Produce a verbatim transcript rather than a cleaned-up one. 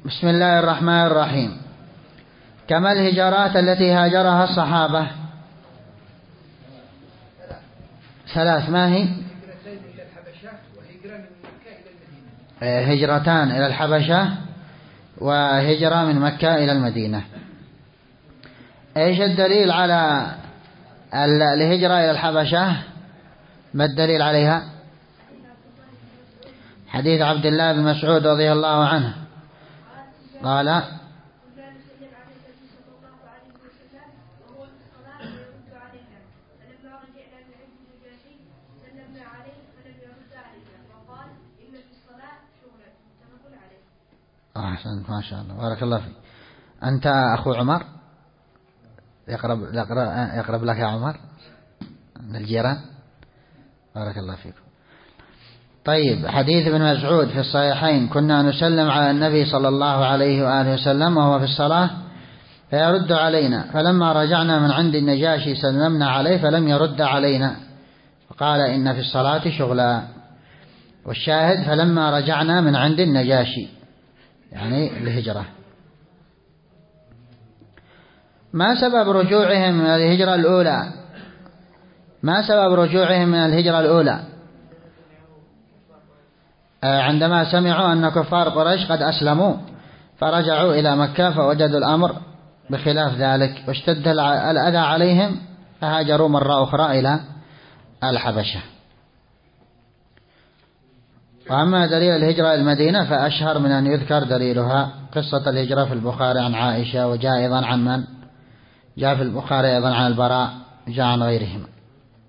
بسم الله الرحمن الرحيم. كما الهجرات التي هاجرها الصحابة ثلاث، ما هي؟ هجرتان إلى الحبشة وهجرة من مكة إلى المدينة. إيش الدليل على الهجرة إلى الحبشة؟ ما الدليل عليها؟ حديث عبد الله بن مسعود رضي الله عنه قال: أحسنت ما شاء الله، بارك الله فيك. أنت أخو عمر؟ يقرب يقرب لك يا عمر من الجيران؟ بارك الله فيكم. طيب، حديث ابن مسعود في الصحيحين: كنا نسلم على النبي صلى الله عليه وآله وسلم وهو في الصلاة فيرد علينا، فلما رجعنا من عند النجاشي سلمنا عليه فلم يرد علينا، فقال: إن في الصلاة شغلا. والشاهد: فلما رجعنا من عند النجاشي، يعني الهجرة. ما سبب رجوعهم من الهجرة الأولى؟ ما سبب رجوعهم من الهجرة الأولى؟ عندما سمعوا أن كفار قريش قد أسلموا فرجعوا إلى مكة فوجدوا الأمر بخلاف ذلك واشتد الأذى عليهم فهاجروا مرة أخرى إلى الحبشة. وأما دليل الهجرة المدينة فأشهر من أن يذكر دليلها قصة الهجرة في البخاري عن عائشة، وجاء أيضا عن من؟ جاء في البخاري أيضا عن البراء، جاء عن غيرهما.